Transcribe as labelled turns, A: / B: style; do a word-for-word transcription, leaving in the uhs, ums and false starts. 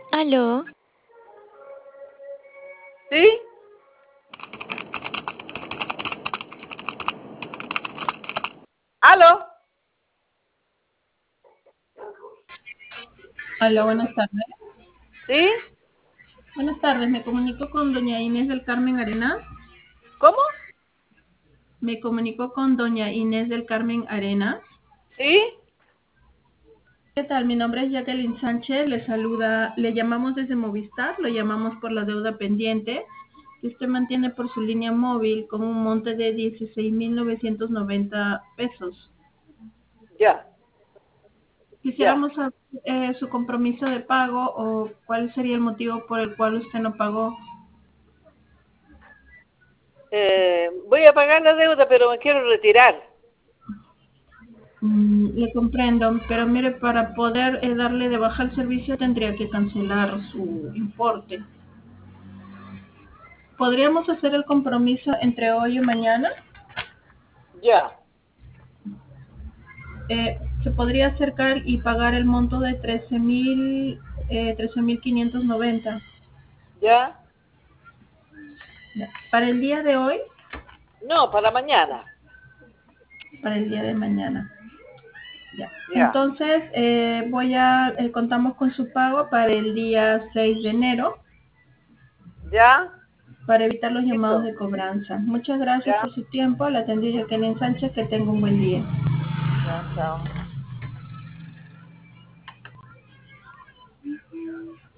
A: ¿Aló?
B: ¿Sí? ¿Aló?
C: Hola, buenas tardes.
B: ¿Sí?
C: Buenas tardes, me comunico con doña Inés del Carmen Arenas.
B: ¿Cómo?
C: Me comunico con doña Inés del Carmen Arenas.
B: ¿Sí?
C: ¿Qué tal? Mi nombre es Jacqueline Sánchez, le saluda, le llamamos desde Movistar, lo llamamos por la deuda pendiente que usted mantiene por su línea móvil con un monte de dieciséis mil novecientos noventa pesos.
B: Ya, ya.
C: Quisiéramos saber eh, su compromiso de pago o cuál sería el motivo por el cual usted no pagó.
B: Eh, voy a pagar la deuda, pero me quiero retirar.
C: Mm, le comprendo, pero mire, para poder eh, darle de baja el servicio tendría que cancelar su importe. ¿Podríamos hacer el compromiso entre hoy y mañana?
B: Ya,
C: Eh, se podría acercar y pagar el monto de trece mil eh, trece mil quinientos noventa.
B: ya.
C: Para el día de hoy,
B: No, para mañana.
C: para el día de mañana. Ya.
B: Ya,
C: Entonces, eh, voy a, eh, contamos con su pago para el día seis de enero
B: ya.
C: para evitar los llamados
B: Listo.
C: de cobranza. Muchas gracias
B: Ya,
C: por su tiempo. La atendió Jacqueline Sánchez. Que tenga un buen día.
B: ya, chao.